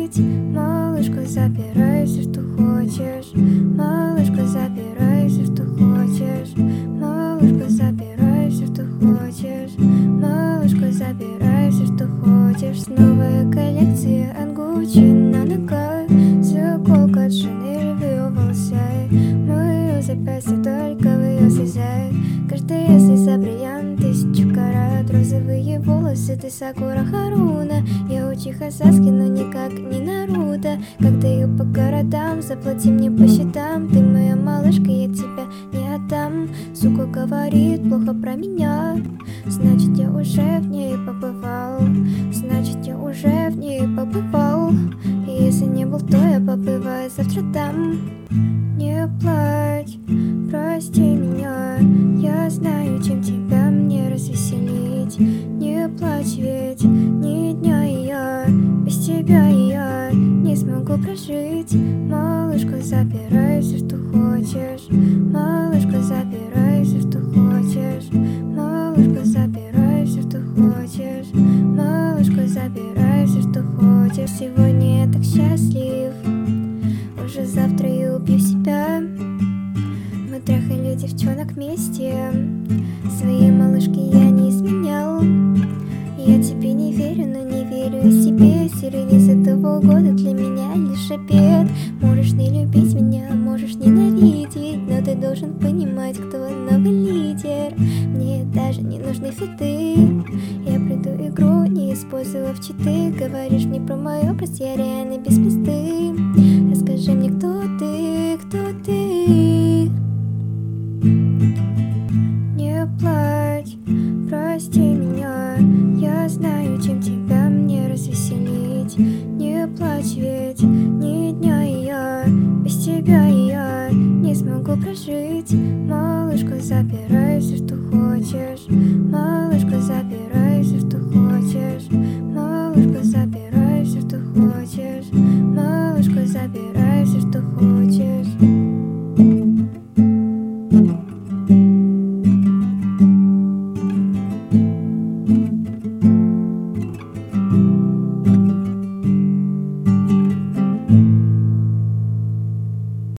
жить. Малышка, забирай все, что хочешь. Малышка, забирай все, что хочешь. Малышка, забирай все, что хочешь. Малышка, забирай все, что хочешь. Новая коллекция от Gucci на ногах. Заколка от Chanel в ее волосах. Мое запястье только в ее слезах. Каждая слеза бриллиант, 1000 карат. Розовые волосы, ты Сакура Харуна. Я Учиха Саски, но никак не Наруто. Когда я по городам, заплати мне по счетам. Ты моя малышка, я тебя не отдам. Сука говорит плохо про меня, значит я уже в ней побывал. Значит я уже в ней побывал. И если не был, то я побываю завтра там. Не плачь, прости меня. Я знаю, чем тебя мне развеселить. Не плачь, ведь ни дня я без тебя я не смогу прожить. Малышка, забирай все, что хочешь. Малышка, забирай все, что хочешь. Малышка, забирай все, что хочешь. Малышка, забирай все, что хочешь. Сегодня я так счастлив, уже завтра я убью себя. Мы трахали девчонок вместе. Своей малышке я не изменял. Я тебе не верю, но не верю и себе. Релиз этого года для меня лишь обед. Можешь не любить меня, можешь ненавидеть, но ты должен понимать, кто новый лидер. Мне даже не нужны фиты. Я пройду игру, не использовав читы. Говоришь мне про мой образ, я реально без пизды.